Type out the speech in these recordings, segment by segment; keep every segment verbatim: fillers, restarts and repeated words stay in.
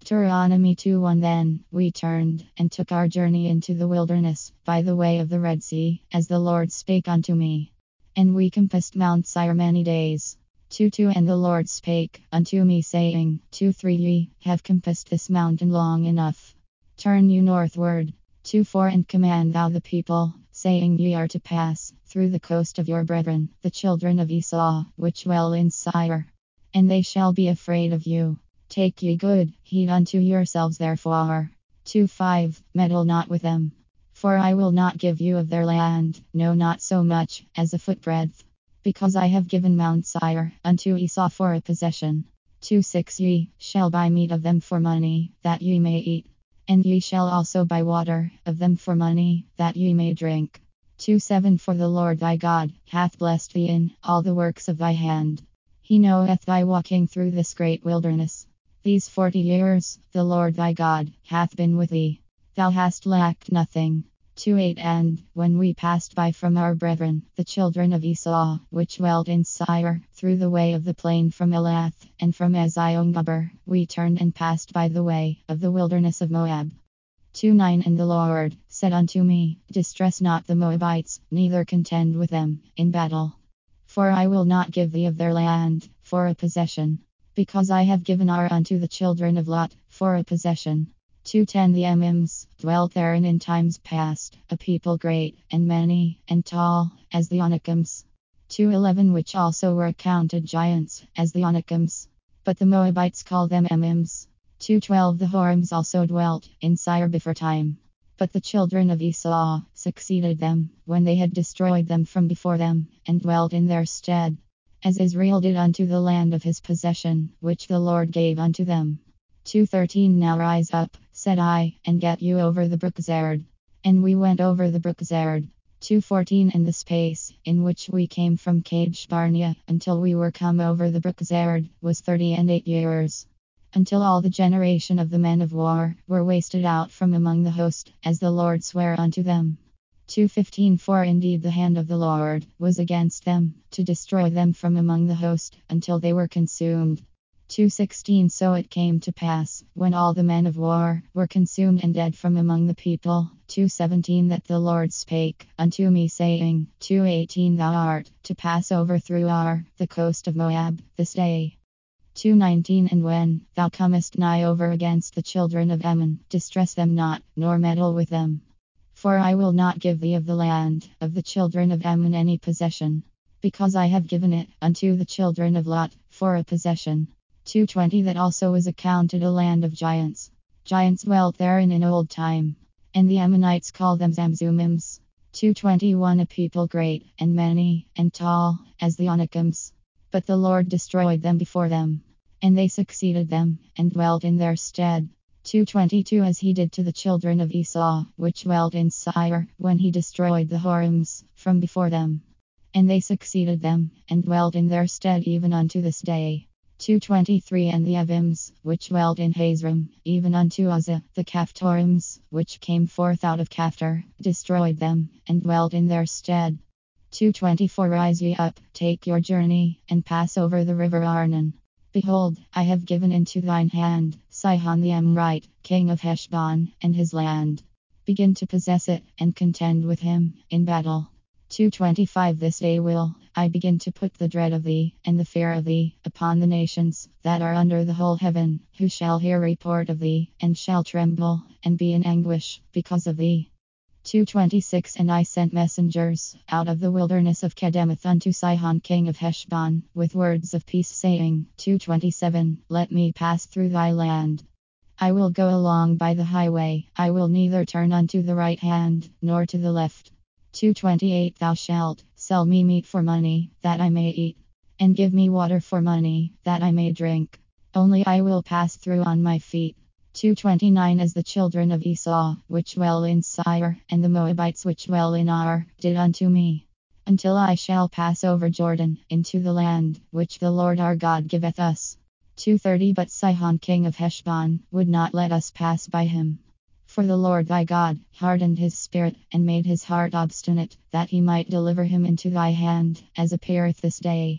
Deuteronomy two one. Then we turned and took our journey into the wilderness by the way of the Red Sea, as the Lord spake unto me. And we compassed Mount Seir many days. two two. And the Lord spake unto me, saying, two three. Ye have compassed this mountain long enough. Turn you northward. two four. And command thou the people, saying, Ye are to pass through the coast of your brethren, the children of Esau, which dwell in Seir. And they shall be afraid of you. Take ye good heed unto yourselves therefore. two five. Meddle not with them. For I will not give you of their land, no, not so much as a footbreadth. Because I have given Mount Seir unto Esau for a possession. two six. Ye shall buy meat of them for money, that ye may eat. And ye shall also buy water of them for money, that ye may drink. two seven. For the Lord thy God hath blessed thee in all the works of thy hand. He knoweth thy walking through this great wilderness. These forty years the Lord thy God hath been with thee. Thou hast lacked nothing. two eight. And when we passed by from our brethren, the children of Esau, which dwelt in Seir, through the way of the plain from Elath, and from Eziongeber, we turned and passed by the way of the wilderness of Moab. two nine. And the Lord said unto me, Distress not the Moabites, neither contend with them in battle. For I will not give thee of their land for a possession. Because I have given Ar unto the children of Lot for a possession. two ten. The Emims dwelt therein in times past, a people great, and many, and tall, as the Anakims. two eleven. Which also were accounted giants, as the Anakims. But the Moabites call them Emims. two twelve. The Horims also dwelt in Seir beforetime. But the children of Esau succeeded them, when they had destroyed them from before them, and dwelt in their stead. As Israel did unto the land of his possession, which the Lord gave unto them. two thirteen. Now rise up, said I, and get you over the brook Zerd. And we went over the brook Zerd. two fourteen. And the space in which we came from Kadesh Barnea until we were come over the brook Zerd was thirty and eight years. Until all the generation of the men of war were wasted out from among the host, as the Lord sware unto them. two fifteen. For indeed the hand of the Lord was against them, to destroy them from among the host, until they were consumed. two sixteen. So it came to pass, when all the men of war were consumed and dead from among the people. two seventeen. That the Lord spake unto me, saying, two eighteen. Thou art to pass over through Ar, the coast of Moab, this day. two nineteen. And when thou comest nigh over against the children of Ammon, distress them not, nor meddle with them. For I will not give thee of the land of the children of Ammon any possession. Because I have given it unto the children of Lot for a possession. two twenty. That also was accounted a land of giants. Giants dwelt therein in old time. And the Ammonites call them Zamzumims. two twenty-one. A people great, and many, and tall, as the Anakims. But the Lord destroyed them before them. And they succeeded them, and dwelt in their stead. two twenty-two. As he did to the children of Esau, which dwelt in Seir, when he destroyed the Horims from before them. And they succeeded them, and dwelt in their stead even unto this day. two twenty-three. And the Evims, which dwelt in Hazram, even unto Uzzah, the Caphtorims, which came forth out of Caphtor, destroyed them, and dwelt in their stead. two twenty-four. Rise ye up, take your journey, and pass over the river Arnon. Behold, I have given into thine hand Sihon the Amorite, king of Heshbon, and his land. Begin to possess it, and contend with him in battle. two twenty-five. This day will I begin to put the dread of thee, and the fear of thee, upon the nations that are under the whole heaven, who shall hear report of thee, and shall tremble, and be in anguish, because of thee. two twenty-six. And I sent messengers out of the wilderness of Kedemoth unto Sihon king of Heshbon, with words of peace, saying, two twenty-seven. Let me pass through thy land. I will go along by the highway, I will neither turn unto the right hand, nor to the left. two twenty-eight. Thou shalt sell me meat for money, that I may eat, and give me water for money, that I may drink. Only I will pass through on my feet. two twenty-nine. As the children of Esau, which dwell in Seir, and the Moabites which dwell in Ar, did unto me, until I shall pass over Jordan, into the land which the Lord our God giveth us. two thirty. But Sihon king of Heshbon would not let us pass by him. For the Lord thy God hardened his spirit, and made his heart obstinate, that he might deliver him into thy hand, as appeareth this day.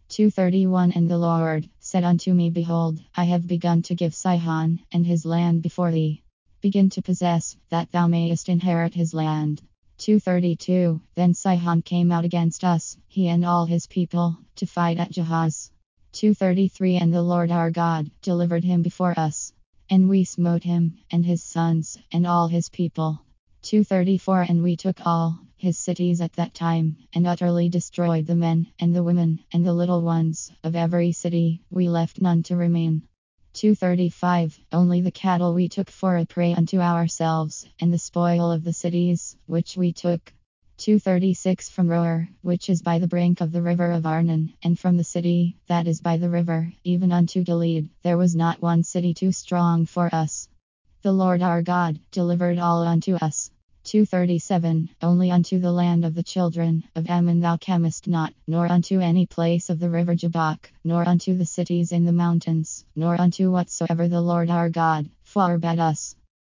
two thirty-one And the Lord said unto me, Behold, I have begun to give Sihon and his land before thee. Begin to possess, that thou mayest inherit his land. two thirty-two Then Sihon came out against us, he and all his people, to fight at Jahaz. two thirty-three And the Lord our God delivered him before us, and we smote him, and his sons, and all his people. two thirty-four And we took all his cities at that time, and utterly destroyed the men, and the women, and the little ones, of every city, we left none to remain. two thirty-five Only the cattle we took for a prey unto ourselves, and the spoil of the cities, which we took. two thirty-six From Roer, which is by the brink of the river of Arnon, and from the city, that is by the river, even unto Gilead, there was not one city too strong for us. The Lord our God delivered all unto us. two thirty-seven Only unto the land of the children of Ammon thou camest not, nor unto any place of the river Jabbok, nor unto the cities in the mountains, nor unto whatsoever the Lord our God forbade us.